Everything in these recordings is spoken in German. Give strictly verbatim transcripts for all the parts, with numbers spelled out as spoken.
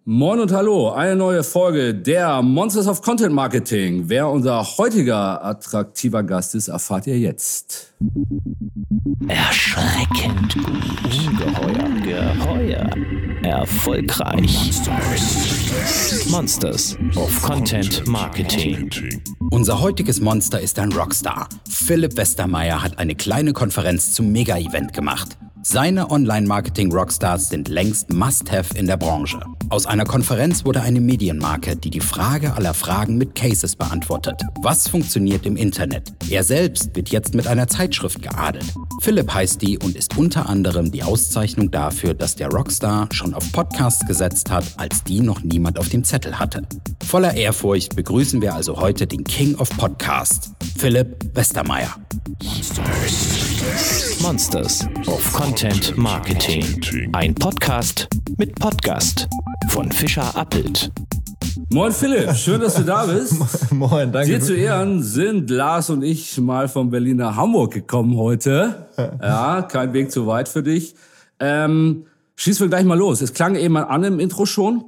Moin und hallo, eine neue Folge der Monsters of Content Marketing. Wer unser heutiger attraktiver Gast ist, erfahrt ihr jetzt. Erschreckend gut, ungeheuer, geheuer, erfolgreich. Monsters, Monsters of Content Marketing. Unser heutiges Monster ist ein Rockstar. Philipp Westermeier hat eine kleine Konferenz zum Mega-Event gemacht. Seine Online-Marketing-Rockstars sind längst Must-Have in der Branche. Aus einer Konferenz wurde eine Medienmarke, die die Frage aller Fragen mit Cases beantwortet. Was funktioniert im Internet? Er selbst wird jetzt mit einer Zeitschrift geadelt. Philipp heißt die und ist unter anderem die Auszeichnung dafür, dass der Rockstar schon auf Podcasts gesetzt hat, als die noch niemand auf dem Zettel hatte. Voller Ehrfurcht begrüßen wir also heute den King of Podcasts, Philipp Westermeier. Monsters, Monsters of Content Marketing. Ein Podcast mit Podcast von Fischer Appelt. Moin Philipp, schön, dass du da bist. Moin, danke. Dir zu Ehren sind Lars und ich mal von Berlin nach Hamburg gekommen heute. Ja, kein Weg zu weit für dich. Ähm, schießen wir gleich mal los. Es klang eben an im Intro schon.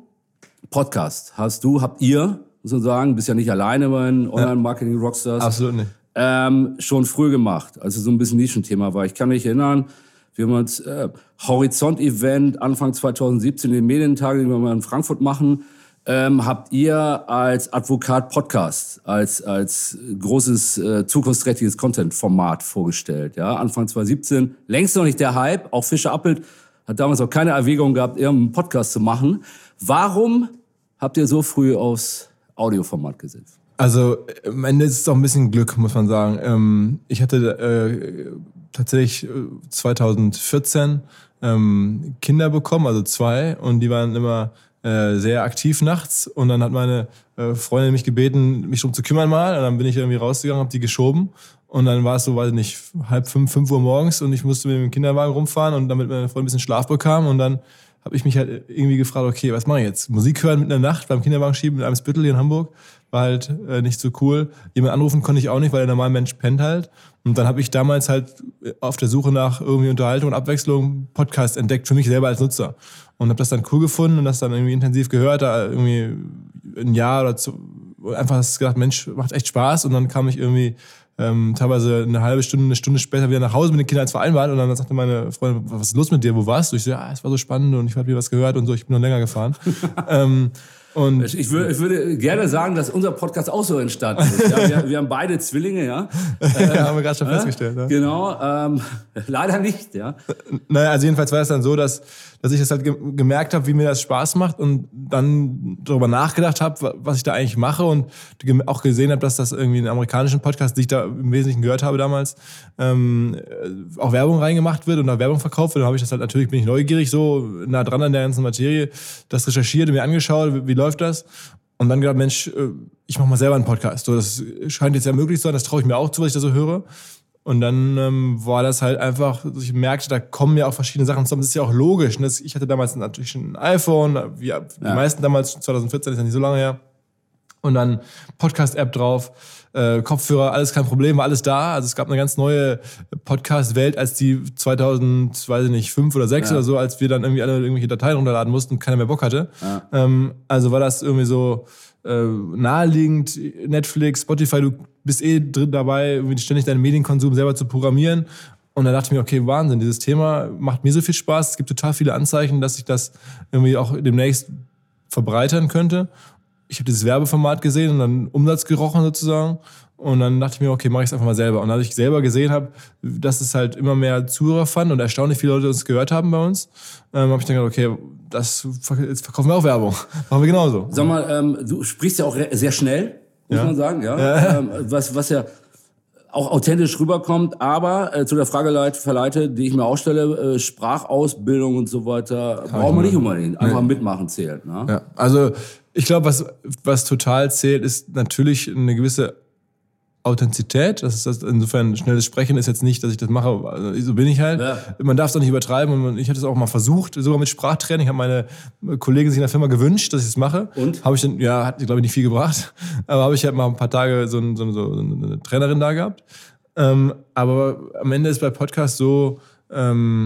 Podcast hast du, habt ihr, muss man sagen, bist ja nicht alleine bei den Online-Marketing-Rockstars. Absolut nicht. Ähm, schon früh gemacht, also so ein bisschen Nischenthema war. Ich kann mich erinnern, wir haben uns äh, Horizont-Event Anfang zwanzig siebzehn, den Medientagen, den wir mal in Frankfurt machen, ähm, habt ihr als Advokat Podcast, als als großes, äh, zukunftsträchtiges Content-Format vorgestellt. Ja, Anfang zwanzig siebzehn, längst noch nicht der Hype, auch Fischer Appelt hat damals auch keine Erwägung gehabt, irgendeinen Podcast zu machen. Warum habt ihr so früh aufs Audioformat gesetzt? Also am Ende ist es auch ein bisschen Glück, muss man sagen. Ähm, ich hatte äh, tatsächlich zwanzig vierzehn ähm, Kinder bekommen, also zwei, und die waren immer äh, sehr aktiv nachts. Und dann hat meine äh, Freundin mich gebeten, mich darum zu kümmern mal. Und dann bin ich irgendwie rausgegangen, habe die geschoben. Und dann war es so, weiß ich nicht, halb fünf, fünf Uhr morgens und ich musste mit dem Kinderwagen rumfahren und damit meine Freundin ein bisschen Schlaf bekam. Und dann habe ich mich halt irgendwie gefragt, okay, was mache ich jetzt? Musik hören mitten in der Nacht beim Kinderwagen schieben in Eimsbüttel hier in Hamburg war halt äh, nicht so cool. Jemand anrufen konnte ich auch nicht, weil der normale Mensch pennt halt. Und dann habe ich damals halt auf der Suche nach irgendwie Unterhaltung und Abwechslung Podcast entdeckt für mich selber als Nutzer. Und habe das dann cool gefunden und das dann irgendwie intensiv gehört, da irgendwie ein Jahr oder so, einfach gedacht, Mensch, macht echt Spaß. Und dann kam ich irgendwie ähm, teilweise eine halbe Stunde, eine Stunde später wieder nach Hause mit den Kindern als vereinbart. Und dann sagte meine Freundin, was ist los mit dir, wo warst du? Ich so, ja, es war so spannend und ich habe wieder was gehört und so, ich bin noch länger gefahren. ähm, Und ich, würde, ich würde gerne sagen, dass unser Podcast auch so entstanden ist. Ja, wir, wir haben beide Zwillinge, ja. Äh, ja, haben wir gerade schon äh, festgestellt. Ja. Genau, ähm, leider nicht, ja. Naja, also jedenfalls war es dann so, dass, dass ich das halt ge- gemerkt habe, wie mir das Spaß macht und dann darüber nachgedacht habe, was ich da eigentlich mache und auch gesehen habe, dass das irgendwie in einen amerikanischen Podcast, die ich da im Wesentlichen gehört habe damals, ähm, auch Werbung reingemacht wird und da Werbung verkauft wird. Dann habe ich das halt, natürlich bin ich neugierig, so nah dran an der ganzen Materie, das recherchiert und mir angeschaut, wie, wie läuft das? Und dann gedacht, Mensch, ich mache mal selber einen Podcast. So, das scheint jetzt ja möglich zu sein, das traue ich mir auch zu, was ich da so höre. Und dann ähm, war das halt einfach, ich merkte, da kommen ja auch verschiedene Sachen zusammen. Das ist ja auch logisch. Ne? Ich hatte damals natürlich schon ein iPhone, wie die ja. meisten damals, zwanzig vierzehn ist ja nicht so lange her. Und dann Podcast-App drauf, äh, Kopfhörer, alles kein Problem, war alles da. Also es gab eine ganz neue Podcast-Welt, als die zweitausend, weiß ich nicht, fünf oder sechs ja. oder so, als wir dann irgendwie alle irgendwelche Dateien runterladen mussten und keiner mehr Bock hatte. Ja. Ähm, also war das irgendwie so äh, naheliegend, Netflix, Spotify, du bist eh drin dabei, irgendwie ständig deinen Medienkonsum selber zu programmieren. Und dann dachte ich mir, okay, Wahnsinn, dieses Thema macht mir so viel Spaß. Es gibt total viele Anzeichen, dass sich das irgendwie auch demnächst verbreitern könnte. Ich habe dieses Werbeformat gesehen und dann Umsatz gerochen sozusagen. Und dann dachte ich mir, okay, mache ich es einfach mal selber. Und als ich selber gesehen habe, dass es halt immer mehr Zuhörer fanden und erstaunlich viele Leute uns gehört haben bei uns, ähm, habe ich dann gedacht, okay, das, jetzt verkaufen wir auch Werbung. Machen wir genauso. Sag mal, ähm, du sprichst ja auch re- sehr schnell, muss ja. man sagen, ja. ja. Ähm, was, was ja auch authentisch rüberkommt, aber äh, zu der Frage leit, verleite, die ich mir auch stelle, äh, Sprachausbildung und so weiter, braucht man nicht unbedingt. Einfach nee. mitmachen zählt. Ne? Ja, also ich glaube, was, was total zählt, ist natürlich eine gewisse Authentizität. Das ist das, insofern schnelles Sprechen ist jetzt nicht, dass ich das mache, also, so bin ich halt. Ja. Man darf es doch nicht übertreiben und ich hatte es auch mal versucht, sogar mit Sprachtraining. Ich habe meine Kollegen sich in der Firma gewünscht, dass ich es mache. Und? Habe ich dann, ja, hat glaube ich nicht viel gebracht, aber habe ich halt mal ein paar Tage so, ein, so, so eine Trainerin da gehabt. Ähm, aber am Ende ist bei Podcasts so, ähm,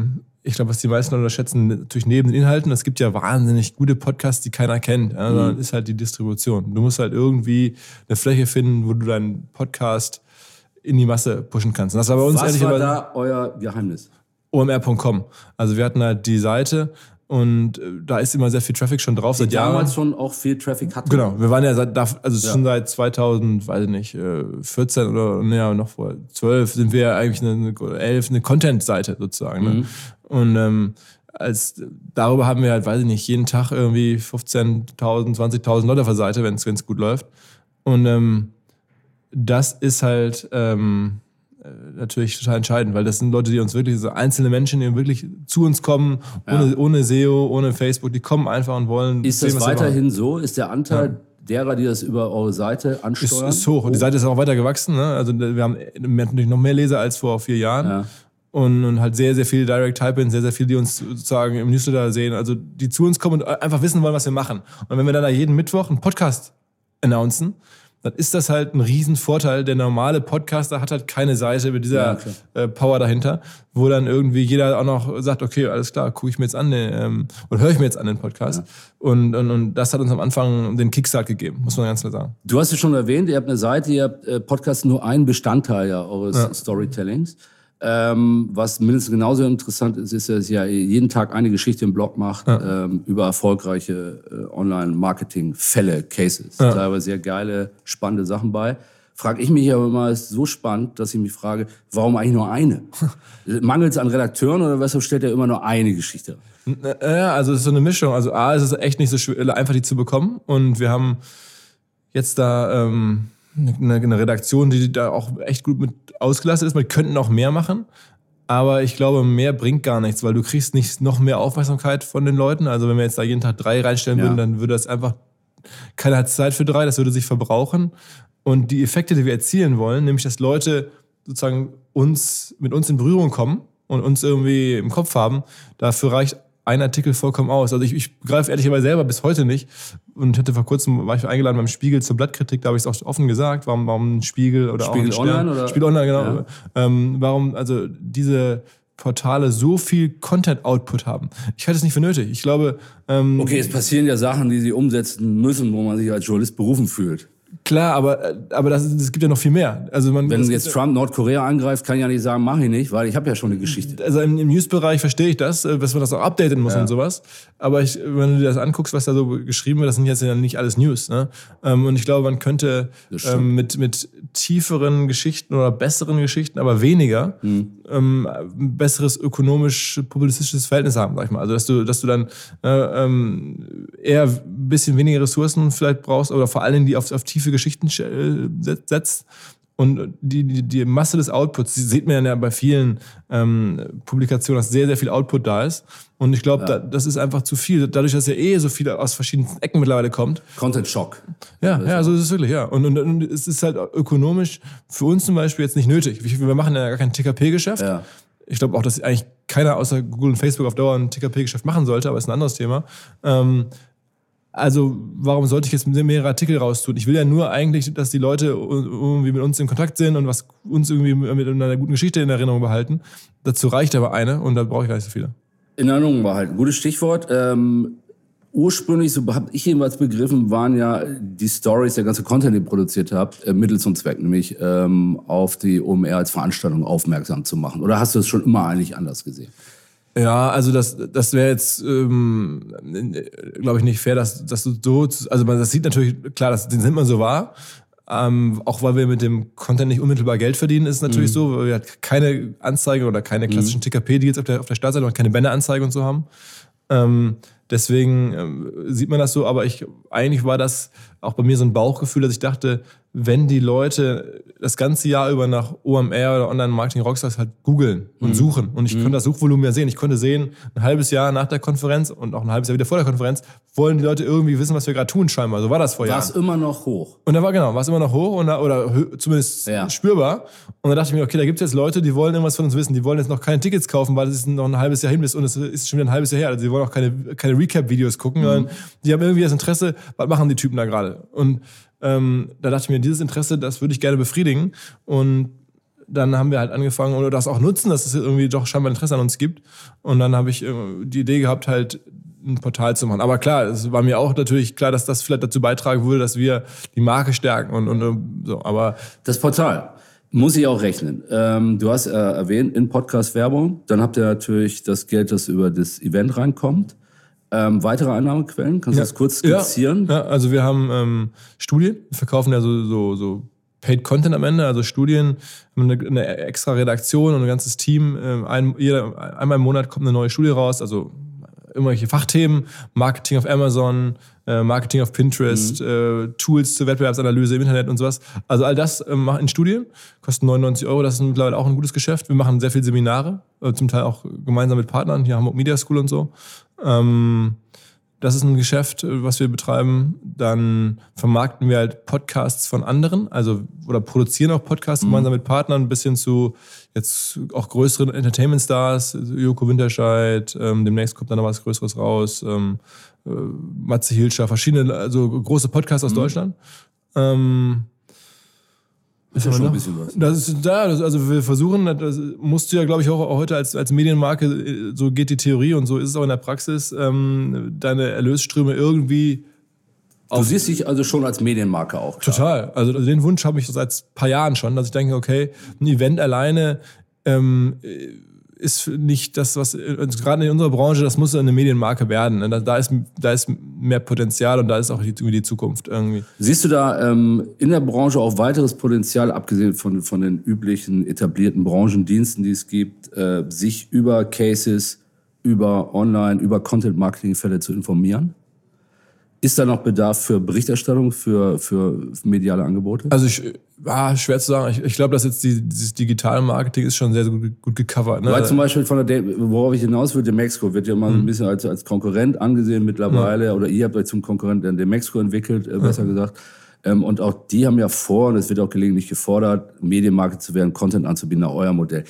ich glaube, was die meisten unterschätzen, natürlich neben den Inhalten, es gibt ja wahnsinnig gute Podcasts, die keiner kennt. Ja, sondern mhm. ist halt die Distribution. Du musst halt irgendwie eine Fläche finden, wo du deinen Podcast in die Masse pushen kannst. Und das war bei uns was war da euer Geheimnis? O M R Punkt com. Also wir hatten halt die Seite und da ist immer sehr viel Traffic schon drauf. Die seit Jahren. damals schon auch viel Traffic hatten. Genau, wir waren ja seit, also ja. schon seit zweitausend, weiß ich nicht, vierzehn oder ja, noch vor zwölf sind wir ja eigentlich eine, elf, eine Content-Seite sozusagen. Mhm. Ne? Und ähm, als, darüber haben wir halt, weiß ich nicht, jeden Tag irgendwie fünfzehntausend, zwanzigtausend Leute auf der Seite, wenn es gut läuft. Und ähm, das ist halt ähm, natürlich total entscheidend, weil das sind Leute, die uns wirklich, so einzelne Menschen, die wirklich zu uns kommen, ohne, ja. ohne S E O, ohne Facebook, die kommen einfach und wollen... Ist sehen, das weiterhin so? Ist der Anteil... Ja. derer, die das über eure Seite ansteuern? Ist, ist hoch. Und die Seite ist auch weiter gewachsen. Ne? Also wir haben natürlich noch mehr Leser als vor vier Jahren. Ja. Und, und halt sehr, sehr viele Direct Type-In, sehr, sehr viele, die uns sozusagen im Newsletter sehen. Also die zu uns kommen und einfach wissen wollen, was wir machen. Und wenn wir dann da jeden Mittwoch einen Podcast announcen, dann ist das halt ein Riesenvorteil. Der normale Podcaster hat halt keine Seite mit dieser ja, äh, Power dahinter, wo dann irgendwie jeder auch noch sagt, okay, alles klar, gucke ich mir jetzt an, den, ähm, oder höre ich mir jetzt an den Podcast. Ja. Und, und, und das hat uns am Anfang den Kickstart gegeben, muss man ganz klar sagen. Du hast es schon erwähnt, ihr habt eine Seite, ihr habt äh, Podcast nur einen Bestandteil ja, eures ja. Storytellings. Ähm, was mindestens genauso interessant ist, ist, dass ihr jeden Tag eine Geschichte im Blog macht ja. ähm, über erfolgreiche äh, Online-Marketing-Fälle, Cases. Ja. Da haben sehr geile, spannende Sachen bei. Frage ich mich aber immer, ist so spannend, dass ich mich frage, warum eigentlich nur eine? Mangelt es an Redakteuren oder weshalb stellt er immer nur eine Geschichte? Ja, also es ist so eine Mischung. Also A, es ist echt nicht so schwer, einfach die zu bekommen. Und wir haben jetzt da... Ähm Eine, eine Redaktion, die da auch echt gut mit ausgelastet ist. Wir könnten auch mehr machen, aber ich glaube, mehr bringt gar nichts, weil du kriegst nicht noch mehr Aufmerksamkeit von den Leuten. Also wenn wir jetzt da jeden Tag drei reinstellen ja. würden, dann würde das einfach, keiner hat Zeit für drei, das würde sich verbrauchen. Und die Effekte, die wir erzielen wollen, nämlich dass Leute sozusagen uns mit uns in Berührung kommen und uns irgendwie im Kopf haben, dafür reicht ein Artikel vollkommen aus. Also ich, ich begreife ehrlicherweise selber bis heute nicht und hätte vor kurzem, war ich eingeladen beim Spiegel zur Blattkritik, da habe ich es auch offen gesagt, warum, warum ein Spiegel oder Spiegel auch ein Online oder? Spiegel Online, genau. Ja. Ähm, warum also diese Portale so viel Content-Output haben. Ich halte es nicht für nötig. Ich glaube... Ähm, okay, es passieren ja Sachen, die sie umsetzen müssen, wo man sich als Journalist berufen fühlt. Klar, aber, aber das, das gibt ja noch viel mehr. Also man, Wenn jetzt Trump Nordkorea angreift, kann ich ja nicht sagen, mache ich nicht, weil ich habe ja schon eine Geschichte. Also im, im News-Bereich verstehe ich das, dass man das auch updaten muss ja. und sowas. Aber ich, wenn du dir das anguckst, was da so geschrieben wird, das sind jetzt ja nicht alles News. Ne? Und ich glaube, man könnte ähm, mit, mit tieferen Geschichten oder besseren Geschichten, aber weniger, mhm. ähm, ein besseres ökonomisch-publizistisches Verhältnis haben, sag ich mal. Also dass du, dass du dann äh, ähm, eher ein bisschen weniger Ressourcen vielleicht brauchst oder vor allen Dingen die auf, auf tiefe Geschichten setzt. Und die, die, die Masse des Outputs, die sieht man ja bei vielen ähm, Publikationen, dass sehr, sehr viel Output da ist. Und ich glaube, ja. da, das ist einfach zu viel. Dadurch, dass ja eh so viel aus verschiedenen Ecken mittlerweile kommt. Content-Schock. Ja, ja, so ist es wirklich, ja. Und, und, und es ist halt ökonomisch für uns zum Beispiel jetzt nicht nötig. Wir machen ja gar kein T K P-Geschäft. Ja. Ich glaube auch, dass eigentlich keiner außer Google und Facebook auf Dauer ein T K P-Geschäft machen sollte, aber ist ein anderes Thema. Ähm, Also warum sollte ich jetzt mehrere Artikel raustun? Ich will ja nur eigentlich, dass die Leute irgendwie mit uns in Kontakt sind und was uns irgendwie mit einer guten Geschichte in Erinnerung behalten. Dazu reicht aber eine und da brauche ich gar nicht so viele. In Erinnerung behalten, gutes Stichwort. Ähm, ursprünglich, so habe ich jedenfalls begriffen, waren ja die Stories, der ganze Content, den ihr produziert habt, äh, Mittel zum Zweck, nämlich ähm, auf die O M R als Veranstaltung aufmerksam zu machen. Oder hast du es schon immer eigentlich anders gesehen? Ja, also das, das wäre jetzt, ähm, glaube ich, nicht fair, dass, dass du so, also man, das sieht natürlich, klar, das, den nimmt man so wahr, ähm, auch weil wir mit dem Content nicht unmittelbar Geld verdienen, ist es natürlich mhm. so, weil wir halt keine Anzeige oder keine klassischen mhm. T K P-Deals auf der, auf der Startseite und keine Banner-Anzeige und so haben. Ähm, deswegen ähm, sieht man das so, aber ich, eigentlich war das auch bei mir so ein Bauchgefühl, dass ich dachte, wenn die Leute das ganze Jahr über nach O M R oder Online-Marketing-Rockstars halt googeln und mhm. suchen und ich mhm. konnte das Suchvolumen ja sehen, ich konnte sehen, ein halbes Jahr nach der Konferenz und auch ein halbes Jahr wieder vor der Konferenz wollen die Leute irgendwie wissen, was wir gerade tun scheinbar. So war das vor Jahren. War es immer noch hoch. Und da war genau, war es immer noch hoch und da, oder zumindest ja. spürbar. Und da dachte ich mir, okay, da gibt es jetzt Leute, die wollen irgendwas von uns wissen, die wollen jetzt noch keine Tickets kaufen, weil es ist noch ein halbes Jahr hin bis und es ist schon wieder ein halbes Jahr her. Also die wollen auch keine, keine Recap-Videos gucken, mhm. sondern die haben irgendwie das Interesse, was machen die Typen da gerade? Und Ähm, da dachte ich mir, dieses Interesse, das würde ich gerne befriedigen. Und dann haben wir halt angefangen, oder das auch nutzen, dass es irgendwie doch scheinbar Interesse an uns gibt. Und dann habe ich die Idee gehabt, halt ein Portal zu machen. Aber klar, es war mir auch natürlich klar, dass das vielleicht dazu beitragen würde, dass wir die Marke stärken und, und so. Aber das Portal muss ich auch rechnen. Ähm, du hast äh, erwähnt, in Podcast-Werbung, dann habt ihr natürlich das Geld, das über das Event reinkommt. Ähm, weitere Einnahmequellen, kannst du ja, das kurz skizzieren? Ja, ja, also wir haben ähm, Studien, wir verkaufen ja so, so, so Paid Content am Ende, also Studien, eine, eine extra Redaktion und ein ganzes Team. Ein, jeder, einmal im Monat kommt eine neue Studie raus, also irgendwelche Fachthemen, Marketing auf Amazon, äh, Marketing auf Pinterest, mhm. äh, Tools zur Wettbewerbsanalyse im Internet und sowas. Also all das äh, machen in Studien, kosten neunundneunzig Euro, das ist mittlerweile auch ein gutes Geschäft. Wir machen sehr viele Seminare, äh, zum Teil auch gemeinsam mit Partnern, hier Hamburg Media School und so. Ähm, Das ist ein Geschäft, was wir betreiben. Dann vermarkten wir halt Podcasts von anderen, also oder produzieren auch Podcasts mhm. gemeinsam mit Partnern, bis hin zu jetzt auch größeren Entertainment-Stars, Joko Winterscheid, ähm, demnächst kommt dann noch was Größeres raus, ähm, äh, Matze Hilscher, verschiedene, also große Podcasts aus mhm. Deutschland. Ähm, ist ja schon ein bisschen was. Das ist da, das, also wir versuchen, das musst du ja, glaube ich, auch heute als, als Medienmarke, so geht die Theorie und so ist es auch in der Praxis, ähm, deine Erlösströme irgendwie. Du siehst dich also schon als Medienmarke auch. Klar. Total. Also den Wunsch habe ich seit ein paar Jahren schon, dass ich denke, okay, ein Event alleine ähm, ist nicht das, was, also gerade in unserer Branche, das muss eine Medienmarke werden. Da, da, ist, da ist mehr Potenzial und da ist auch die, die Zukunft irgendwie. Siehst du da ähm, in der Branche auch weiteres Potenzial, abgesehen von, von den üblichen etablierten Branchendiensten, die es gibt, äh, sich über Cases, über Online, über Content-Marketing-Fälle zu informieren? Ist da noch Bedarf für Berichterstattung, für, für mediale Angebote? Also ich, ah, schwer zu sagen. Ich, ich glaube, dass jetzt die, dieses digitale Marketing ist schon sehr, sehr gut, gut gecovert. Ne? Weil zum Beispiel von der, worauf ich hinaus will, Demexco wird ja mal mhm. ein bisschen als, als Konkurrent angesehen mittlerweile. Ja. Oder ihr habt euch zum Konkurrenten Demexco entwickelt, äh, besser ja. gesagt. Ähm, und auch die haben ja vor, und es wird auch gelegentlich gefordert, Medienmarke zu werden, Content anzubieten nach eurem Modell.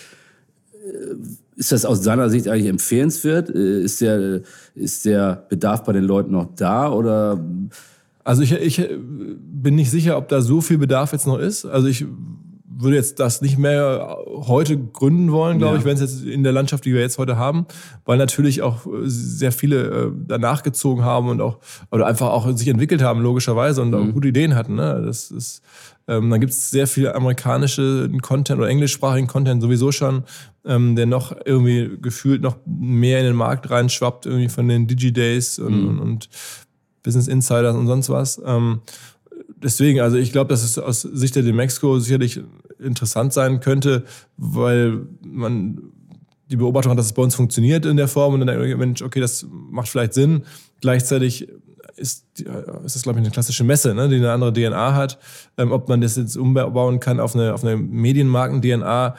Ist das aus deiner Sicht eigentlich empfehlenswert? Ist der, ist der Bedarf bei den Leuten noch da oder? Also ich, ich bin nicht sicher, ob da so viel Bedarf jetzt noch ist. Also ich würde jetzt das nicht mehr heute gründen wollen, glaube ja. ich, wenn es jetzt in der Landschaft, die wir jetzt heute haben, weil natürlich auch sehr viele danach gezogen haben und auch oder einfach auch sich entwickelt haben, logischerweise, und mhm. auch gute Ideen hatten. Ne? Das ist, ähm, dann gibt es sehr viel amerikanische Content oder englischsprachigen Content sowieso schon, ähm, der noch irgendwie gefühlt noch mehr in den Markt reinschwappt, irgendwie von den Digi-Days und, mhm. und, und Business Insiders und sonst was. Ähm, Deswegen, also ich glaube, dass es aus Sicht der Demexco sicherlich interessant sein könnte, weil man die Beobachtung hat, dass es bei uns funktioniert in der Form und dann denkt man, Mensch, okay, das macht vielleicht Sinn. Gleichzeitig ist, die, ist das, glaube ich, eine klassische Messe, ne, die eine andere D N A hat. Ähm, ob man das jetzt umbauen kann auf eine, auf eine Medienmarken-D N A,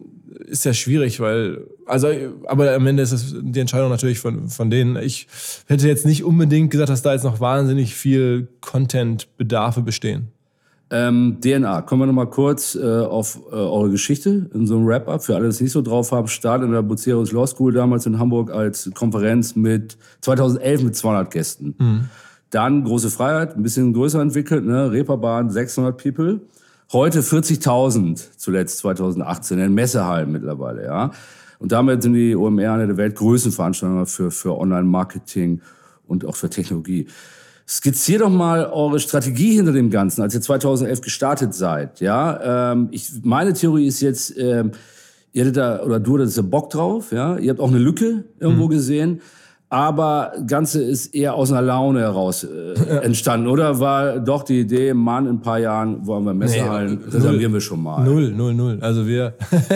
ist ja schwierig, weil, also, aber am Ende ist das die Entscheidung natürlich von, von denen. Ich hätte jetzt nicht unbedingt gesagt, dass da jetzt noch wahnsinnig viel Content-Bedarfe bestehen. Ähm, D N A, kommen wir nochmal kurz äh, auf äh, eure Geschichte in so einem Wrap-Up. Für alle, die es nicht so drauf haben, Start in der Bucerius Law School damals in Hamburg als Konferenz mit zweitausendelf mit zweihundert Gästen. Mhm. Dann Große Freiheit, ein bisschen größer entwickelt, ne? Reeperbahn, sechshundert People. Heute vierzigtausend, zuletzt zweitausendachtzehn, in Messehallen mittlerweile, ja. Und damit sind die O M R eine der weltgrößten Veranstaltungen für, für Online-Marketing und auch für Technologie. Skizziert doch mal eure Strategie hinter dem Ganzen, als ihr zweitausendelf gestartet seid, ja. Ähm, ich, meine Theorie ist jetzt, ähm, ihr hattet da, oder du hattest da Bock drauf, ja. Ihr habt auch eine Lücke irgendwo mhm. gesehen. Aber das Ganze ist eher aus einer Laune heraus äh, entstanden, oder? War doch die Idee, Mann, in ein paar Jahren wollen wir Messehallen, nee, reservieren wir schon mal. Null, null, null. Also wir,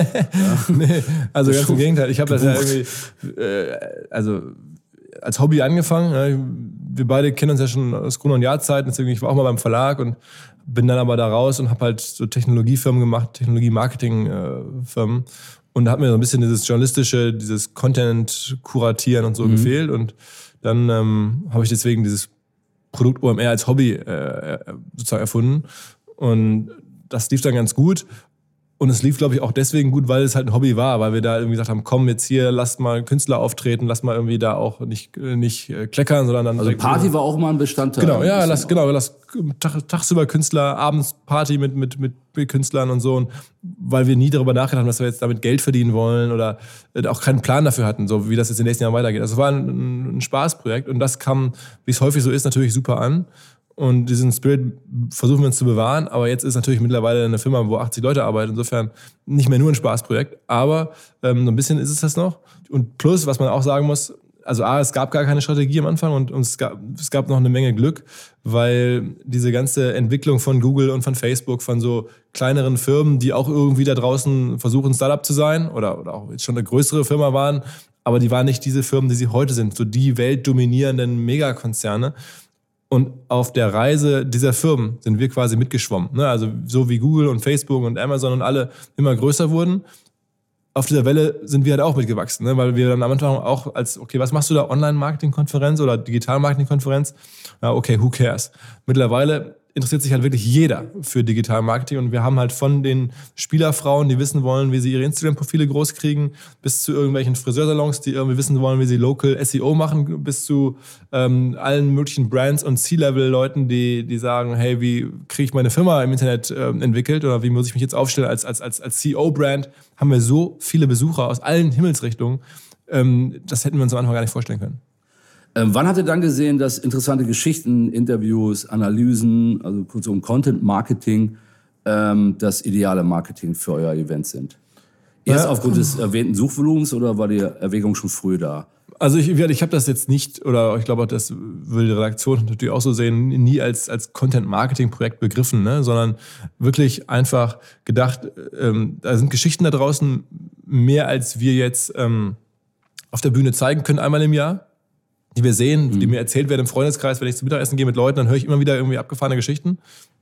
ja. nee, also ganz im Gegenteil. Ich habe das ja irgendwie, äh, also als Hobby angefangen. Ja, wir beide kennen uns ja schon aus Grund- und Jahrzeiten. Deswegen, ich war auch mal beim Verlag und bin dann aber da raus und habe halt so Technologiefirmen gemacht, Technologie-Marketing-Firmen. Äh, Und da hat mir so ein bisschen dieses journalistische, dieses Content-Kuratieren und so mhm. gefehlt. Und dann ähm, habe ich deswegen dieses Produkt O M R als Hobby äh, sozusagen erfunden. Und das lief dann ganz gut. Und es lief, glaube ich, auch deswegen gut, weil es halt ein Hobby war, weil wir da irgendwie gesagt haben, komm jetzt hier, lasst mal Künstler auftreten, lasst mal irgendwie da auch nicht, nicht kleckern, sondern dann... Also Party war auch mal ein Bestandteil. Genau, ja, lass, genau, lass tag, tagsüber Künstler, abends Party mit, mit, mit Künstlern und so. Und weil wir nie darüber nachgedacht haben, dass wir jetzt damit Geld verdienen wollen oder auch keinen Plan dafür hatten, so wie das jetzt in den nächsten Jahren weitergeht. Also es war ein, ein Spaßprojekt und das kam, wie es häufig so ist, natürlich super an. Und diesen Spirit versuchen wir uns zu bewahren. Aber jetzt ist natürlich mittlerweile eine Firma, wo achtzig Leute arbeiten. Insofern nicht mehr nur ein Spaßprojekt. Aber ähm, so ein bisschen ist es das noch. Und plus, was man auch sagen muss, also A, es gab gar keine Strategie am Anfang und, und es, gab, es gab noch eine Menge Glück, weil diese ganze Entwicklung von Google und von Facebook, von so kleineren Firmen, die auch irgendwie da draußen versuchen, Startup zu sein oder, oder auch jetzt schon eine größere Firma waren, aber die waren nicht diese Firmen, die sie heute sind, so die weltdominierenden Megakonzerne. Und auf der Reise dieser Firmen sind wir quasi mitgeschwommen. Ne? Also so wie Google und Facebook und Amazon und alle immer größer wurden, auf dieser Welle sind wir halt auch mitgewachsen. Ne? Weil wir dann am Anfang auch als, okay, was machst du da, Online-Marketing-Konferenz oder Digital-Marketing-Konferenz? Ja, okay, who cares? Mittlerweile interessiert sich halt wirklich jeder für Digital-Marketing und wir haben halt von den Spielerfrauen, die wissen wollen, wie sie ihre Instagram-Profile groß kriegen, bis zu irgendwelchen Friseursalons, die irgendwie wissen wollen, wie sie Local S E O machen, bis zu ähm, allen möglichen Brands und C-Level-Leuten, die, die sagen, hey, wie kriege ich meine Firma im Internet äh, entwickelt oder wie muss ich mich jetzt aufstellen als, als, als, als C E O-Brand, haben wir so viele Besucher aus allen Himmelsrichtungen, ähm, das hätten wir uns am Anfang gar nicht vorstellen können. Ähm, wann habt ihr dann gesehen, dass interessante Geschichten, Interviews, Analysen, also kurzum Content Marketing, ähm, das ideale Marketing für euer Event sind? Erst ja, aufgrund des erwähnten Suchvolumens oder war die Erwägung schon früh da? Also ich, ich habe das jetzt nicht, oder ich glaube, das will die Redaktion natürlich auch so sehen, nie als, als Content-Marketing-Projekt begriffen, ne? Sondern wirklich einfach gedacht, ähm, da sind Geschichten da draußen mehr, als wir jetzt ähm, auf der Bühne zeigen können, einmal im Jahr, die wir sehen, mhm. die mir erzählt werden im Freundeskreis, wenn ich zum Mittagessen gehe mit Leuten, dann höre ich immer wieder irgendwie abgefahrene Geschichten.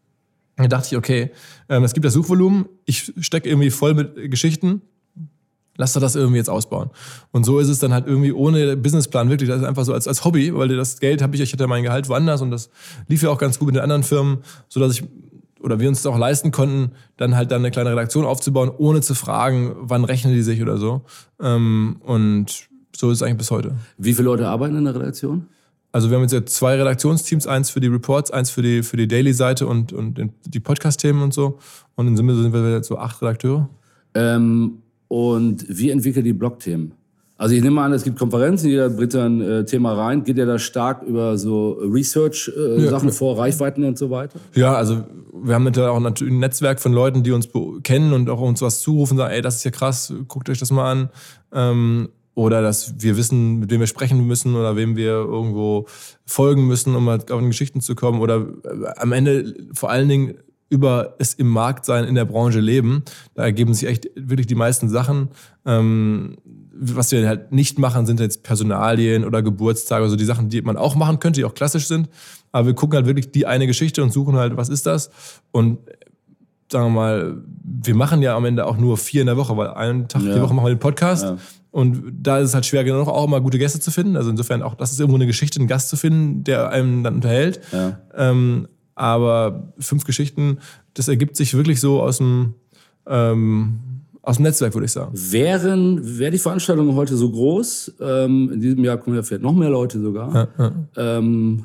Da dachte ich, okay, ähm, es gibt das Suchvolumen, ich stecke irgendwie voll mit Geschichten, lass doch das irgendwie jetzt ausbauen. Und so ist es dann halt irgendwie ohne Businessplan wirklich, das ist einfach so als, als Hobby, weil das Geld habe ich, ich hatte mein Gehalt woanders und das lief ja auch ganz gut mit den anderen Firmen, sodass ich, oder wir uns das auch leisten konnten, dann halt dann eine kleine Redaktion aufzubauen, ohne zu fragen, wann rechnen die sich oder so. Ähm, und so ist es eigentlich bis heute. Wie viele Leute arbeiten in der Redaktion? Also wir haben jetzt ja zwei Redaktionsteams, eins für die Reports, eins für die, für die Daily-Seite und, und die Podcast-Themen und so. Und in Summe sind wir jetzt so acht Redakteure. Ähm, und wie entwickelt ihr die Blog-Themen? Also ich nehme an, es gibt Konferenzen, jeder bringt ein äh, Thema rein. Geht ihr da stark über so Research-Sachen äh, ja, vor, Reichweiten und so weiter? Ja, also wir haben natürlich auch ein Netzwerk von Leuten, die uns kennen und auch uns was zurufen, sagen, ey, das ist ja krass, guckt euch das mal an. Ähm, Oder dass wir wissen, mit wem wir sprechen müssen oder wem wir irgendwo folgen müssen, um halt auf Geschichten zu kommen. Oder am Ende vor allen Dingen über es im Markt sein, in der Branche leben. Da ergeben sich echt wirklich die meisten Sachen. Ähm, was wir halt nicht machen, sind jetzt Personalien oder Geburtstage, also die Sachen, die man auch machen könnte, die auch klassisch sind. Aber wir gucken halt wirklich die eine Geschichte und suchen halt, was ist das? Und sagen wir mal, wir machen ja am Ende auch nur vier in der Woche, weil einen Tag ja. die Woche machen wir den Podcast. Ja. Und da ist es halt schwer genug, auch mal gute Gäste zu finden. Also insofern auch, das ist irgendwo eine Geschichte, einen Gast zu finden, der einem dann unterhält. Ja. Ähm, aber fünf Geschichten, das ergibt sich wirklich so aus dem, ähm, aus dem Netzwerk, würde ich sagen. Wären, wäre die Veranstaltung heute so groß, ähm, in diesem Jahr kommen ja vielleicht noch mehr Leute sogar, ja, ja. Ähm,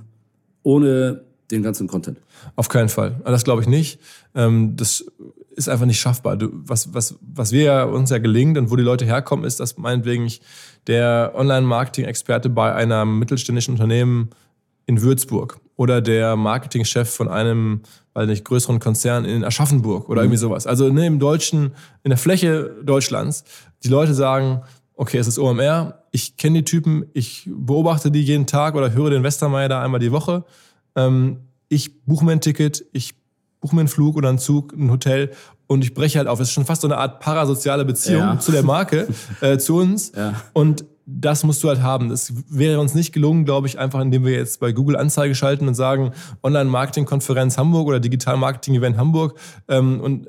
ohne den ganzen Content? Auf keinen Fall. Das glaube ich nicht. Ähm, das ist einfach nicht schaffbar. Du, was, was, was wir ja, uns ja gelingt und wo die Leute herkommen, ist, dass meinetwegen ich der Online-Marketing-Experte bei einem mittelständischen Unternehmen in Würzburg oder der Marketingchef von einem, weil nicht, größeren Konzern in Aschaffenburg oder mhm. irgendwie sowas. Also ne, im Deutschen, in der Fläche Deutschlands, die Leute sagen, okay, es ist O M R, ich kenne die Typen, ich beobachte die jeden Tag oder höre den Westermeier da einmal die Woche. Ähm, ich buche mir ein Ticket, ich buche mir einen Flug oder einen Zug, ein Hotel und ich breche halt auf. Es ist schon fast so eine Art parasoziale Beziehung ja. zu der Marke, äh, zu uns. Ja. Und das musst du halt haben. Das wäre uns nicht gelungen, glaube ich, einfach indem wir jetzt bei Google Anzeige schalten und sagen, Online-Marketing-Konferenz Hamburg oder Digital-Marketing-Event Hamburg. Ähm, und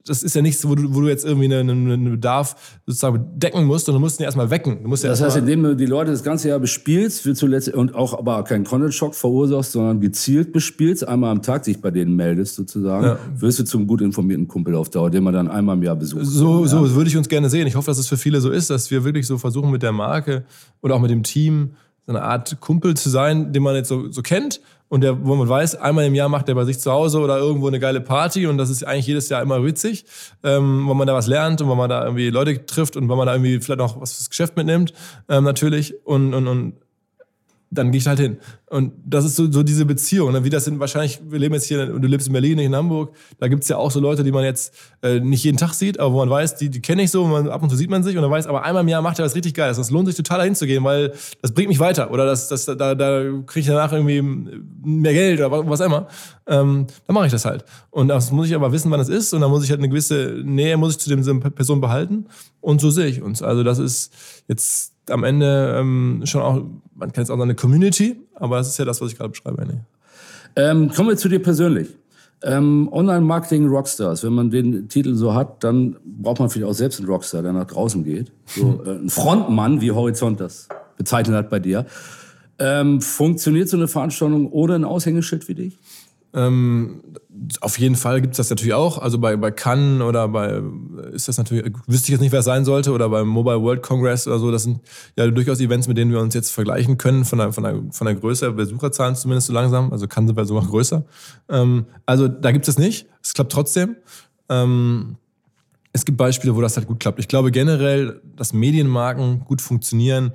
das ist ja nichts, wo du, wo du jetzt irgendwie einen, einen Bedarf sozusagen decken musst, und du musst ihn erstmal wecken. Du musst ja das heißt, indem du die Leute das ganze Jahr bespielst, wird zuletzt und auch aber keinen Content-Schock verursachst, sondern gezielt bespielst, einmal am Tag sich bei denen meldest sozusagen, ja. wirst du zum gut informierten Kumpel auf Dauer, den man dann einmal im Jahr besucht. So, so ja. würde ich uns gerne sehen. Ich hoffe, dass es für viele so ist, dass wir wirklich so versuchen, mit der Marke oder auch mit dem Team so eine Art Kumpel zu sein, den man jetzt so, so kennt und der, wo man weiß, einmal im Jahr macht er bei sich zu Hause oder irgendwo eine geile Party, und das ist eigentlich jedes Jahr immer witzig, ähm, wo man da was lernt und wo man da irgendwie Leute trifft und wo man da irgendwie vielleicht noch was fürs Geschäft mitnimmt, ähm, natürlich, und, und, und dann gehe ich halt hin. Und das ist so, so diese Beziehung. Ne? Wie das sind wahrscheinlich, wir leben jetzt hier, du lebst in Berlin, nicht in Hamburg, da gibt's ja auch so Leute, die man jetzt äh, nicht jeden Tag sieht, aber wo man weiß, die, die kenne ich so, man, ab und zu sieht man sich und dann weiß, aber einmal im Jahr macht er was richtig Geiles. Das lohnt sich total dahin zu gehen, weil das bringt mich weiter oder das, das, da, da kriege ich danach irgendwie mehr Geld oder was immer. Ähm, dann mache ich das halt. Und das muss ich aber wissen, wann es ist, und dann muss ich halt eine gewisse Nähe muss ich zu dieser Person behalten, und so sehe ich uns. Also das ist jetzt am Ende ähm, schon auch, man kennt es auch eine Community, aber das ist ja das, was ich gerade beschreibe. Nee. Ähm, kommen wir zu dir persönlich. Ähm, Online-Marketing-Rockstars, wenn man den Titel so hat, dann braucht man vielleicht auch selbst einen Rockstar, der nach draußen geht. So, äh, ein Frontmann, wie Horizont das bezeichnet hat bei dir. Ähm, funktioniert so eine Veranstaltung ohne ein Aushängeschild wie dich? Ähm, auf jeden Fall gibt es das natürlich auch. Also bei, bei Cannes oder bei, ist das natürlich, wüsste ich jetzt nicht, wer es sein sollte, oder beim Mobile World Congress oder so. Das sind ja durchaus Events, mit denen wir uns jetzt vergleichen können, von der, von der, von der Größe, Besucherzahlen zumindest so langsam. Also Cannes sind wir sogar größer. Ähm, also da gibt es nicht. Es klappt trotzdem. Ähm, es gibt Beispiele, wo das halt gut klappt. Ich glaube generell, dass Medienmarken gut funktionieren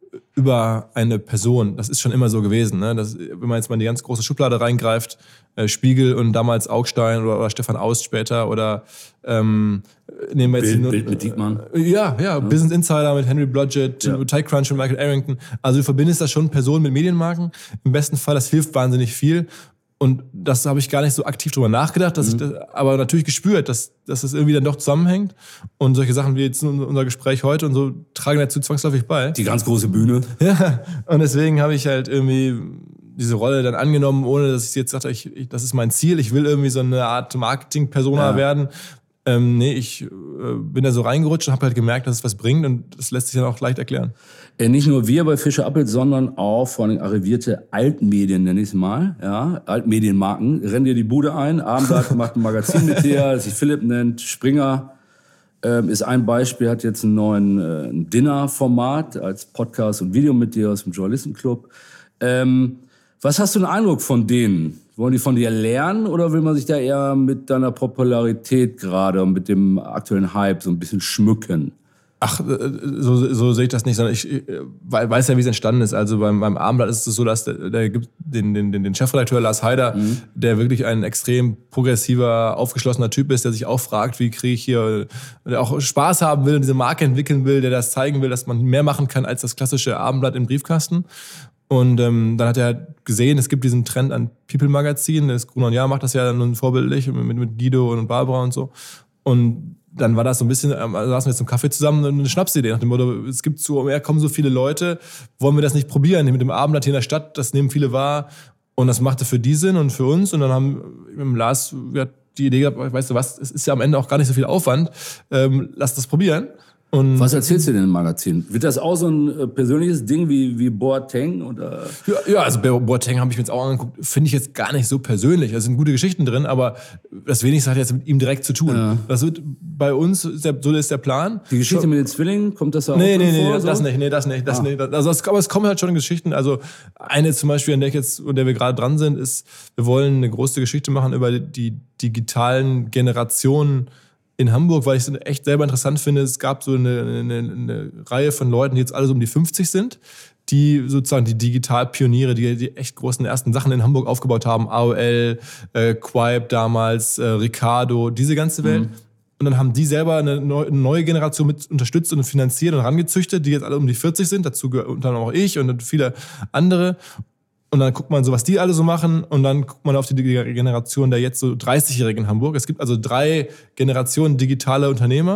über eine Person. Das ist schon immer so gewesen. Ne? Das, wenn man jetzt mal in die ganz große Schublade reingreift, äh, Spiegel und damals Augstein oder, oder Stefan Aust später oder ähm, nehmen wir jetzt Bild, nur, Bild mit Diekmann. Äh, ja, ja, ja, Business Insider mit Henry Blodgett, ja. TechCrunch und Michael Arrington. Also du verbindest das schon Personen mit Medienmarken. Im besten Fall, das hilft wahnsinnig viel. Und das habe ich gar nicht so aktiv drüber nachgedacht, dass mhm. ich das, aber natürlich gespürt, dass, dass das irgendwie dann doch zusammenhängt. Und solche Sachen wie jetzt unser Gespräch heute und so tragen dazu zwangsläufig bei. Die ganz große Bühne. Ja, und deswegen habe ich halt irgendwie diese Rolle dann angenommen, ohne dass ich jetzt sagte, ich, ich, das ist mein Ziel, ich will irgendwie so eine Art Marketing-Persona ja. werden. Ähm, nee, ich äh, bin da so reingerutscht und habe halt gemerkt, dass es was bringt, und das lässt sich dann auch leicht erklären. Äh, nicht nur wir bei Fischer Appelt, sondern auch vor allem arrivierte Altmedien, nenne ich es mal, ja, Altmedienmarken, rennen dir die Bude ein, Abendblatt macht ein Magazin mit dir, das sich Philipp nennt, Springer ähm, ist ein Beispiel, hat jetzt einen neuen äh, ein Dinner-Format als Podcast und Video mit dir aus dem Journalistenclub. Ähm, was hast du einen Eindruck von denen? Wollen die von dir lernen oder will man sich da eher mit deiner Popularität gerade und mit dem aktuellen Hype so ein bisschen schmücken? Ach, so, so sehe ich das nicht, sondern ich, ich weiß ja, wie es entstanden ist. Also beim, beim Abendblatt ist es so, dass der, der gibt den, den, den Chefredakteur Lars Haider, mhm. der wirklich ein extrem progressiver, aufgeschlossener Typ ist, der sich auch fragt, wie kriege ich hier, der auch Spaß haben will und diese Marke entwickeln will, der das zeigen will, dass man mehr machen kann als das klassische Abendblatt im Briefkasten. Und ähm, dann hat er gesehen, es gibt diesen Trend an People-Magazinen, das Gruner und Jahr macht das ja nun vorbildlich mit, mit Guido und Barbara und so. Und dann war das so ein bisschen, ähm, saßen wir zum Kaffee zusammen, eine Schnapsidee nach dem Motto, es gibt so, umher kommen so viele Leute, wollen wir das nicht probieren? Mit dem Abendblatt hier in der Stadt, das nehmen viele wahr, und das machte für die Sinn und für uns, und dann haben wir mit Lars wir die Idee gehabt, weißt du was, es ist ja am Ende auch gar nicht so viel Aufwand, ähm, lass das probieren. Und was erzählst du denn im Magazin? Wird das auch so ein äh, persönliches Ding wie, wie Boateng? Oder? Ja, ja, also Boateng habe ich mir jetzt auch angeguckt. Finde ich jetzt gar nicht so persönlich. Da sind gute Geschichten drin, aber das Wenigste hat jetzt mit ihm direkt zu tun. Ja. Das wird bei uns, ist der, so ist der Plan. Die Geschichte so, mit den Zwillingen, kommt das da auch nee, nee, nee, vor? Nee, das so? nicht, nee, das nicht, das ah. nicht. Also, aber es kommen halt schon Geschichten. Also eine zum Beispiel, an der ich jetzt, an der wir gerade dran sind, ist, wir wollen eine große Geschichte machen über die digitalen Generationen in Hamburg, weil ich es echt selber interessant finde. Es gab so eine, eine, eine Reihe von Leuten, die jetzt alle so um die fünfzig sind, die sozusagen die Digitalpioniere, die die echt großen ersten Sachen in Hamburg aufgebaut haben. A O L, äh, Quipe damals, äh, Ricardo, diese ganze Welt. Mhm. Und dann haben die selber eine neue Generation mit unterstützt und finanziert und rangezüchtet, die jetzt alle um die vierzig sind. Dazu gehören unter anderem auch ich und viele andere. Und dann guckt man so, was die alle so machen, und dann guckt man auf die Generation der jetzt so dreißigjährigen in Hamburg. Es gibt also drei Generationen digitale Unternehmer,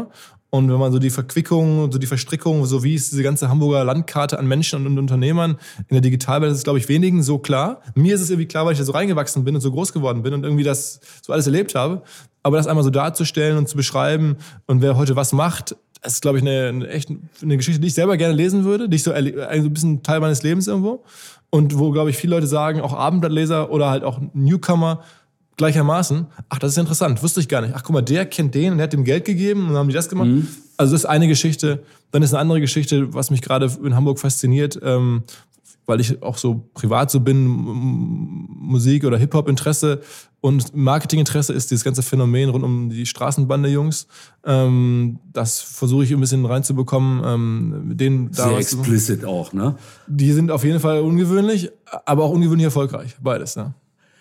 Und wenn man so die Verquickung, so die Verstrickung, so wie ist diese ganze Hamburger Landkarte an Menschen und Unternehmern in der Digitalwelt, das ist, glaube ich, wenigen so klar. Mir ist es irgendwie klar, weil ich da so reingewachsen bin und so groß geworden bin und irgendwie das so alles erlebt habe. Aber das einmal so darzustellen und zu beschreiben und wer heute was macht, das ist, glaube ich, eine, eine echt eine Geschichte, die ich selber gerne lesen würde, die ich so erle- also ein bisschen Teil meines Lebens irgendwo. Und wo, glaube ich, viele Leute sagen, auch Abendblattleser oder halt auch Newcomer gleichermaßen, ach, das ist interessant, wusste ich gar nicht. Ach, guck mal, der kennt den und der hat dem Geld gegeben und dann haben die das gemacht. Mhm. Also das ist eine Geschichte. Dann ist eine andere Geschichte, was mich gerade in Hamburg fasziniert, ähm, weil ich auch so privat so bin, Musik- oder Hip-Hop-Interesse und Marketing-Interesse ist dieses ganze Phänomen rund um die Straßenbande-Jungs. Ähm, das versuche ich ein bisschen reinzubekommen. Ähm, mit denen Sehr explicit auch, ne? Die sind auf jeden Fall ungewöhnlich, aber auch ungewöhnlich erfolgreich. Beides, ne?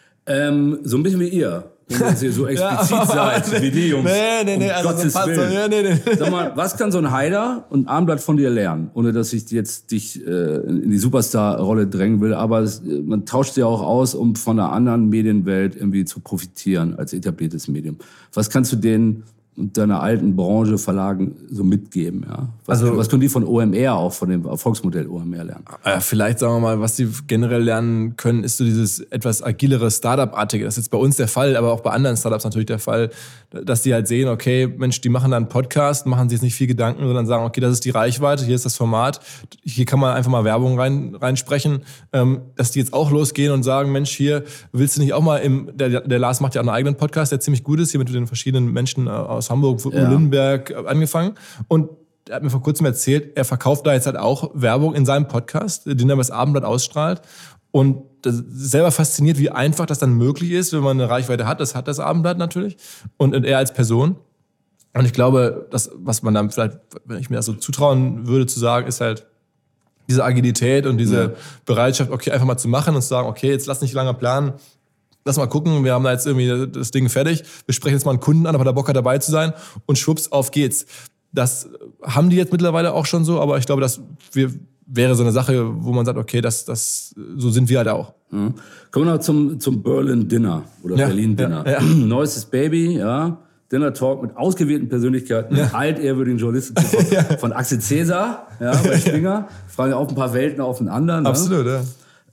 Ähm, so ein bisschen wie ihr. Wenn ihr so explizit ja, seid, nee, wie die Jungs. Nee, nee, nee. Um also Gottes so Willen. Ja, nee, nee. Sag mal, was kann so ein Haider und Abendblatt von dir lernen? Ohne, dass ich jetzt dich äh, in die Superstar-Rolle drängen will. Aber es, man tauscht ja auch aus, um von einer anderen Medienwelt irgendwie zu profitieren als etabliertes Medium. Was kannst du denen und deiner alten Branche, Verlagen so mitgeben? Ja? Was, also, was können die von O M R auch, von dem Erfolgsmodell O M R lernen? Äh, vielleicht sagen wir mal, was die generell lernen können, ist so dieses etwas agilere Startup-artige. Das ist jetzt bei uns der Fall, aber auch bei anderen Startups natürlich der Fall, dass die halt sehen, okay, Mensch, die machen da einen Podcast, machen sich jetzt nicht viel Gedanken, sondern sagen, okay, das ist die Reichweite, hier ist das Format, hier kann man einfach mal Werbung rein reinsprechen, ähm, dass die jetzt auch losgehen und sagen, Mensch, hier willst du nicht auch mal im, der, der Lars macht ja auch einen eigenen Podcast, der ziemlich gut ist, hier mit den verschiedenen Menschen aus Hamburg, ja. Lindenberg angefangen und er hat mir vor kurzem erzählt, er verkauft da jetzt halt auch Werbung in seinem Podcast, den er das Abendblatt ausstrahlt. Und das ist selber fasziniert, wie einfach das dann möglich ist, wenn man eine Reichweite hat. Das hat das Abendblatt natürlich. Und er als Person. Und ich glaube, das, was man dann vielleicht, wenn ich mir das so zutrauen würde zu sagen, ist halt diese Agilität und diese ja. Bereitschaft, okay, einfach mal zu machen und zu sagen, okay, jetzt lass nicht lange planen. Lass mal gucken, wir haben da jetzt irgendwie das Ding fertig. Wir sprechen jetzt mal einen Kunden an, ob er da Bock hat, dabei zu sein. Und schwupps, auf geht's. Das haben die jetzt mittlerweile auch schon so, aber ich glaube, das wir, wäre so eine Sache, wo man sagt, okay, das, das, so sind wir halt auch. Mhm. Kommen wir noch zum, zum Berlin Dinner oder ja, Berlin Dinner. Ja, ja. Neuestes Baby, ja. Dinner Talk mit ausgewählten Persönlichkeiten, ja. altehrwürdigen Journalisten von, ja. von Axel Cäsar, ja, bei Springer. Fragen auch ein paar Welten aufeinander. Ne? Absolut, ja.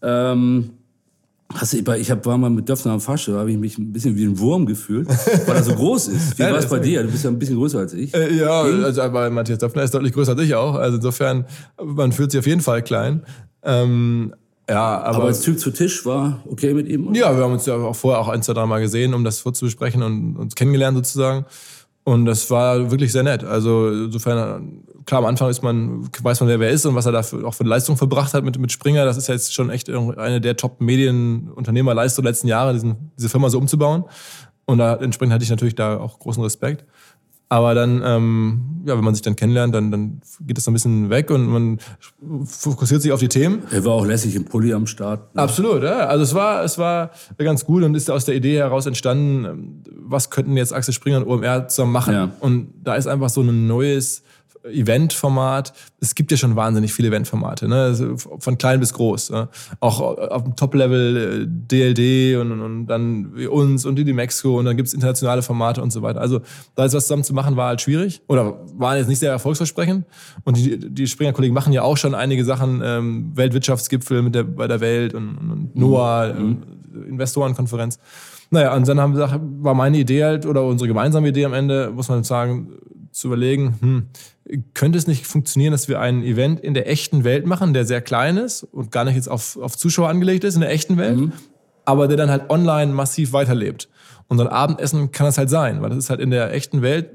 Ähm, Hast du, ich hab, war mal mit Döpfner am Fasch, da habe ich mich ein bisschen wie ein Wurm gefühlt, weil er so groß ist. Wie ja, war es bei dir? Du bist ja ein bisschen größer als ich. Äh, ja, also, aber Matthias Döpfner ist deutlich größer als ich auch. Also insofern, man fühlt sich auf jeden Fall klein. Ähm, ja, aber, aber als Typ zu Tisch war okay mit ihm? Oder? Ja, wir haben uns ja auch vorher auch ein, zwei, drei Mal gesehen, um das vorzubesprechen und uns kennengelernt sozusagen. Und das war wirklich sehr nett. Also insofern, klar, am Anfang ist man, weiß man, wer wer ist und was er da für, auch für Leistung verbracht hat mit, mit Springer. Das ist ja jetzt schon echt eine der Top-Medienunternehmerleistungen der letzten Jahre, diesen, diese Firma so umzubauen. Und da, entsprechend hatte ich natürlich da auch großen Respekt. Aber dann, ähm, ja, wenn man sich dann kennenlernt, dann, dann geht das so ein bisschen weg und man fokussiert sich auf die Themen. Er war auch lässig im Pulli am Start. Ne? Absolut, ja. Also es war, es war ganz gut und ist aus der Idee heraus entstanden, was könnten jetzt Axel Springer und O M R zusammen machen. Ja. Und da ist einfach so ein neues Eventformat. Es gibt ja schon wahnsinnig viele Eventformate, ne? Also von klein bis groß. Ne? Auch auf dem Top-Level D L D und, und dann uns und die D Mexico und dann gibt es internationale Formate und so weiter. Also da ist was zusammen zu machen, war halt schwierig oder war jetzt nicht sehr erfolgsversprechend. Und die, die Springer-Kollegen machen ja auch schon einige Sachen, ähm, Weltwirtschaftsgipfel mit der, bei der Welt und, und NOAA, mhm. äh, Investorenkonferenz. Naja, und dann haben wir gesagt, war meine Idee halt, oder unsere gemeinsame Idee am Ende, muss man sagen, zu überlegen, hm, könnte es nicht funktionieren, dass wir ein Event in der echten Welt machen, der sehr klein ist und gar nicht jetzt auf, auf Zuschauer angelegt ist in der echten Welt, mhm. aber der dann halt online massiv weiterlebt. Und so ein Abendessen kann das halt sein, weil das ist halt in der echten Welt,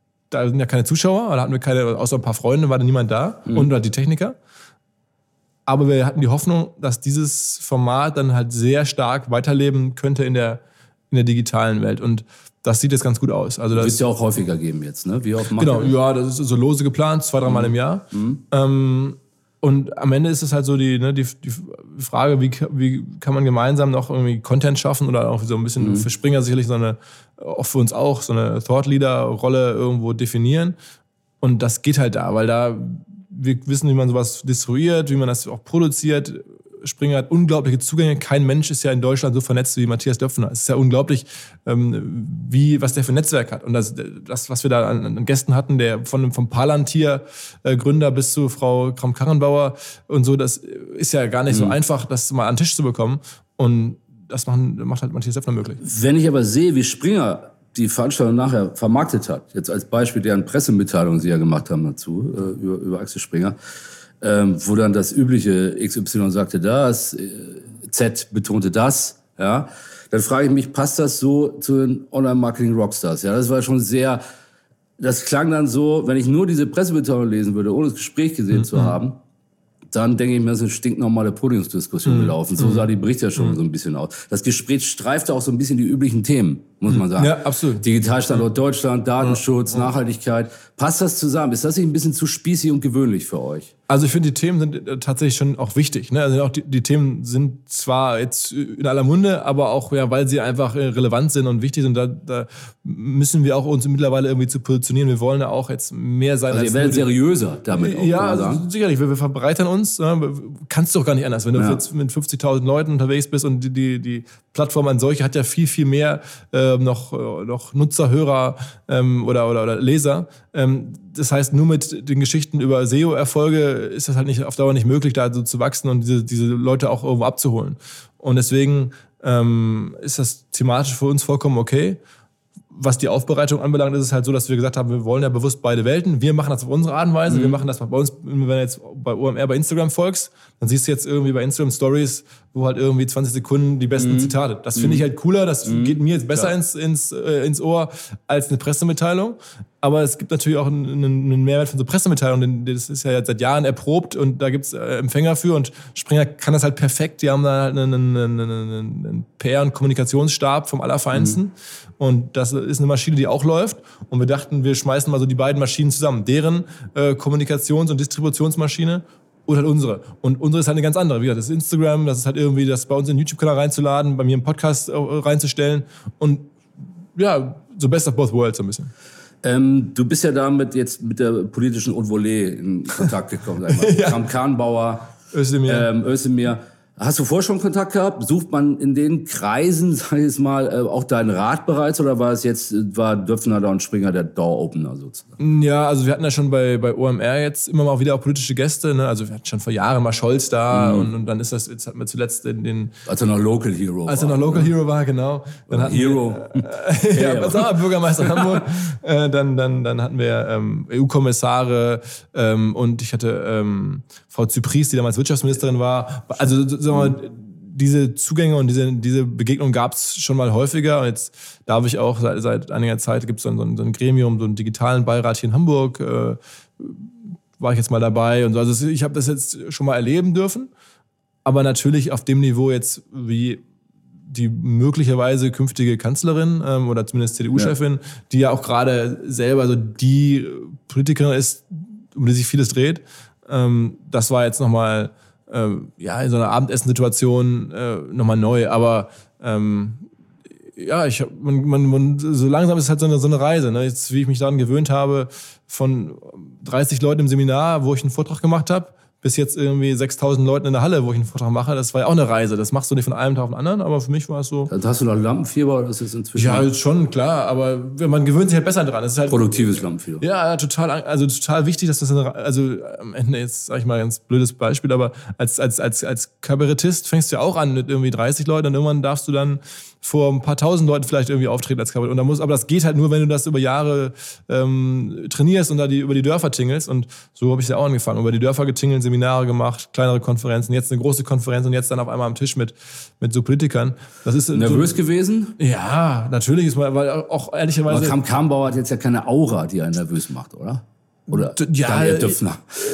da sind ja keine Zuschauer, da hatten wir keine, außer ein paar Freunde, war da niemand da mhm. und halt die Techniker. Aber wir hatten die Hoffnung, dass dieses Format dann halt sehr stark weiterleben könnte in der, in der digitalen Welt. Und das sieht jetzt ganz gut aus. Also das wird es ja auch häufiger geben jetzt, ne? Wie oft macht Genau, ihr? Ja, das ist so lose geplant, zwei, dreimal mhm. im Jahr. Mhm. Ähm, und am Ende ist es halt so die, ne, die, die Frage, wie, wie kann man gemeinsam noch irgendwie Content schaffen oder auch so ein bisschen mhm. für Springer sicherlich so eine, auch für uns auch, so eine Thought-Leader-Rolle irgendwo definieren. Und das geht halt da, weil da wir wissen, wie man sowas distribuiert, wie man das auch produziert Springer hat unglaubliche Zugänge. Kein Mensch ist ja in Deutschland so vernetzt wie Matthias Döpfner. Es ist ja unglaublich, ähm, wie, was der für ein Netzwerk hat. Und das, das was wir da an, an Gästen hatten, der von, vom Palantir-Gründer bis zu Frau Kramp-Karrenbauer und so, das ist ja gar nicht mhm. so einfach, das mal an den Tisch zu bekommen. Und das machen, macht halt Matthias Döpfner möglich. Wenn ich aber sehe, wie Springer die Veranstaltung nachher vermarktet hat, jetzt als Beispiel deren Pressemitteilung, sie ja gemacht haben dazu, äh, über, über Axel Springer, ähm, wo dann das übliche X Y sagte das, äh, Z betonte das, ja, dann frage ich mich, passt das so zu den Online-Marketing-Rockstars? Ja, das war schon sehr, das klang dann so, wenn ich nur diese Pressemitteilung lesen würde, ohne das Gespräch gesehen mhm. zu haben, dann denke ich mir, das ist eine stinknormale Podiumsdiskussion mhm. gelaufen. So sah die Berichterstattung mhm. so ein bisschen aus. Das Gespräch streifte auch so ein bisschen die üblichen Themen, muss man sagen. Ja, absolut. Digitalstandort Deutschland, Datenschutz, ja. Nachhaltigkeit. Passt das zusammen? Ist das nicht ein bisschen zu spießig und gewöhnlich für euch? Also ich finde, die Themen sind tatsächlich schon auch wichtig. Ne? Also auch die, die Themen sind zwar jetzt in aller Munde, aber auch, ja, weil sie einfach relevant sind und wichtig sind. Da, da müssen wir auch uns mittlerweile irgendwie zu positionieren. Wir wollen ja auch jetzt mehr sein. Also ihr werdet seriöser damit auch, ja, also sicherlich. Wir, wir verbreitern uns. Ne? Kannst du doch gar nicht anders. Wenn du ja. jetzt mit fünfzigtausend Leuten unterwegs bist und die, die, die Plattform an solche hat ja viel, viel mehr äh, noch, noch Nutzer, Hörer ähm, oder, oder, oder Leser. Ähm, das heißt, nur mit den Geschichten über S E O-Erfolge ist das halt nicht auf Dauer nicht möglich, da so zu wachsen und diese, diese Leute auch irgendwo abzuholen. Und deswegen ähm, ist das thematisch für uns vollkommen okay. Was die Aufbereitung anbelangt, ist es halt so, dass wir gesagt haben, wir wollen ja bewusst beide Welten. Wir machen das auf unsere Art und Weise. Mhm. Wir machen das bei uns, wenn du jetzt bei O M R bei Instagram folgst, dann siehst du jetzt irgendwie bei Instagram Stories, wo halt irgendwie zwanzig Sekunden die besten mhm. Zitate. Das finde ich halt cooler, das mhm. geht mir jetzt besser ins, ins, äh, ins Ohr als eine Pressemitteilung. Aber es gibt natürlich auch einen, einen Mehrwert von so Pressemitteilungen, denn das ist ja jetzt seit Jahren erprobt und da gibt's äh, Empfänger für und Springer kann das halt perfekt. Die haben da halt einen, einen, einen, einen P R- und Kommunikationsstab vom Allerfeinsten mhm. und das ist eine Maschine, die auch läuft und wir dachten, wir schmeißen mal so die beiden Maschinen zusammen. Deren äh, Kommunikations- und Distributionsmaschine und halt unsere. Und unsere ist halt eine ganz andere. Wie gesagt, das ist Instagram, das ist halt irgendwie das bei uns in den YouTube-Kanal reinzuladen, bei mir im Podcast äh, reinzustellen und ja, so best of both worlds so ein bisschen. Ähm, du bist ja damit jetzt mit der politischen Haute Volée in Kontakt gekommen. ja. Kramp-Karrenbauer, Özdemir. Ähm, Özdemir. Hast du vorher schon Kontakt gehabt? Sucht man in den Kreisen, sag ich jetzt mal, auch deinen Rat bereits oder war es jetzt, war Döpfner da und Springer der Door-Opener sozusagen? Ja, also wir hatten ja schon bei, bei O M R jetzt immer mal wieder auch politische Gäste, ne? Also wir hatten schon vor Jahren mal Scholz da mhm. und, und dann ist das, jetzt hatten wir zuletzt den... den als er noch Local Hero war. Als er noch Local Hero war, genau. Dann hatten Hero. Wir, äh, ja, was war Bürgermeister Hamburg. äh, dann, dann, dann hatten wir ähm, E U-Kommissare ähm, und ich hatte ähm, Frau Zypries, die damals Wirtschaftsministerin war. Also sagen wir mal, diese Zugänge und diese, diese Begegnung gab es schon mal häufiger. Und jetzt darf ich auch seit, seit einiger Zeit, gibt es so, so, so ein Gremium, so einen digitalen Beirat hier in Hamburg. Äh, war ich jetzt mal dabei. Und so. Also ich habe das jetzt schon mal erleben dürfen. Aber natürlich auf dem Niveau jetzt wie die möglicherweise künftige Kanzlerin ähm, oder zumindest C D U-Chefin, ja. die ja auch gerade selber so die Politikerin ist, um die sich vieles dreht. Ähm, das war jetzt nochmal... Ähm, ja, in so einer Abendessensituation äh, nochmal neu, aber ähm, ja, ich hab, man, man, man, so langsam ist es halt so eine, so eine Reise, ne? Jetzt, wie ich mich daran gewöhnt habe, von dreißig Leuten im Seminar, wo ich einen Vortrag gemacht habe, bis jetzt irgendwie sechstausend Leuten in der Halle, wo ich einen Vortrag mache, das war ja auch eine Reise. Das machst du nicht von einem Tag auf den anderen, aber für mich war es so... Also hast du noch Lampenfieber oder ist es inzwischen... Ja, jetzt schon, klar, aber man gewöhnt sich halt besser dran. Das ist halt produktives Lampenfieber. Ja, total, also total wichtig, dass das... Eine, also am Ende jetzt, sag ich mal, ein ganz blödes Beispiel, aber als, als, als, als Kabarettist fängst du ja auch an mit irgendwie dreißig Leuten und irgendwann darfst du dann vor ein paar tausend Leuten vielleicht irgendwie auftreten als Kabarett. Und da muss, aber das geht halt nur, wenn du das über Jahre ähm, trainierst und da die über die Dörfer tingelst. Und so habe ich ja auch angefangen. Über die Dörfer getingelt, Seminare gemacht, kleinere Konferenzen, jetzt eine große Konferenz und jetzt dann auf einmal am Tisch mit, mit so Politikern. Das ist nervös so, gewesen? Ja, natürlich ist man, weil auch ehrlicherweise. Aber Kramp-Karrenbauer hat jetzt ja keine Aura, die einen nervös macht, oder? Oder ja, Daniel Döpfner.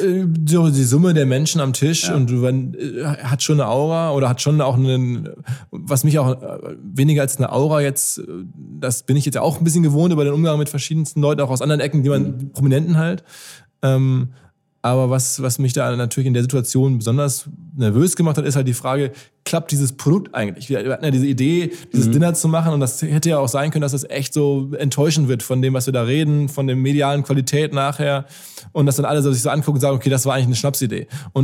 So die Summe der Menschen am Tisch ja. und man hat schon eine Aura oder hat schon auch einen, was mich auch weniger als eine Aura jetzt, das bin ich jetzt ja auch ein bisschen gewohnt über den Umgang mit verschiedensten Leuten, auch aus anderen Ecken, die man mhm. Prominenten halt. Ähm, aber was, was mich da natürlich in der Situation besonders nervös gemacht hat, ist halt die Frage, klappt dieses Produkt eigentlich? Wir hatten ja diese Idee, dieses mhm. Dinner zu machen und das hätte ja auch sein können, dass das echt so enttäuschend wird von dem, was wir da reden, von der medialen Qualität nachher und dass dann alle so sich so angucken und sagen, okay, das war eigentlich eine Schnapsidee. Und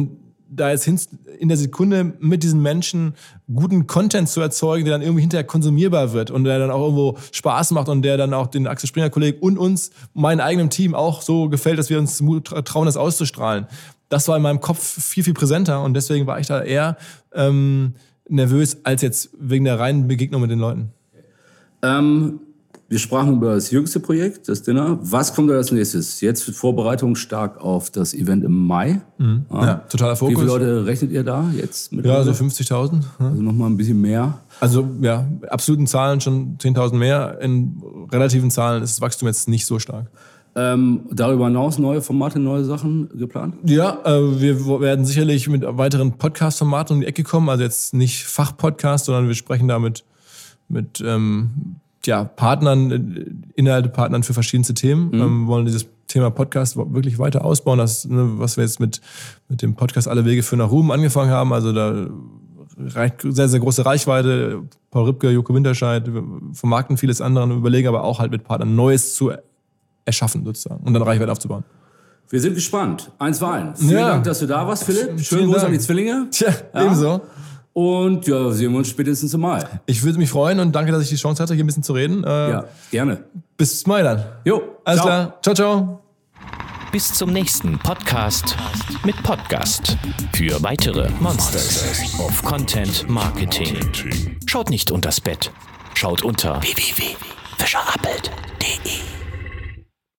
da jetzt hin, in der Sekunde mit diesen Menschen guten Content zu erzeugen, der dann irgendwie hinterher konsumierbar wird und der dann auch irgendwo Spaß macht und der dann auch den Axel Springer Kollegen und uns, meinem eigenen Team auch so gefällt, dass wir uns trauen, das auszustrahlen. Das war in meinem Kopf viel, viel präsenter und deswegen war ich da eher ähm, nervös als jetzt wegen der reinen Begegnung mit den Leuten. Ähm, wir sprachen über das jüngste Projekt, das Dinner. Was kommt da als nächstes? Jetzt Vorbereitung stark auf das Event im Mai. Mhm. Ja, ja, totaler Fokus. Wie viele Leute rechnet ihr da jetzt? Mit ja, so fünfzigtausend. Ja. Also nochmal ein bisschen mehr. Also ja, absoluten Zahlen schon zehntausend mehr. In relativen Zahlen ist das Wachstum jetzt nicht so stark. Ähm, darüber hinaus neue Formate, neue Sachen geplant? Ja, äh, wir werden sicherlich mit weiteren Podcast-Formaten um die Ecke kommen. Also jetzt nicht Fachpodcast, sondern wir sprechen da mit, mit ähm, ja, Partnern, Inhaltepartnern für verschiedenste Themen. Mhm. Ähm, wollen dieses Thema Podcast wirklich weiter ausbauen. Das, ne, was wir jetzt mit, mit dem Podcast Alle Wege führen nach Ruhm angefangen haben. Also da reicht sehr, sehr große Reichweite. Paul Ripke, Joko Winterscheid, wir vermarkten vieles andere und überlegen aber auch halt mit Partnern Neues zu erschaffen sozusagen und dann Reichweite aufzubauen. Wir sind gespannt. Eins war eins. Vielen ja. Dank, dass du da warst, Philipp. Schönen Gruß an die Zwillinge. Tja, ja. ebenso. Und ja, sehen wir uns spätestens im Mai. Ich würde mich freuen und danke, dass ich die Chance hatte, hier ein bisschen zu reden. Äh, ja, gerne. Bis Mai dann. Jo, alles ciao. klar. Ciao, ciao. Bis zum nächsten Podcast mit Podcast für weitere Monsters of Content Marketing. Schaut nicht unters Bett, schaut unter w w w punkt fischer appelt punkt de.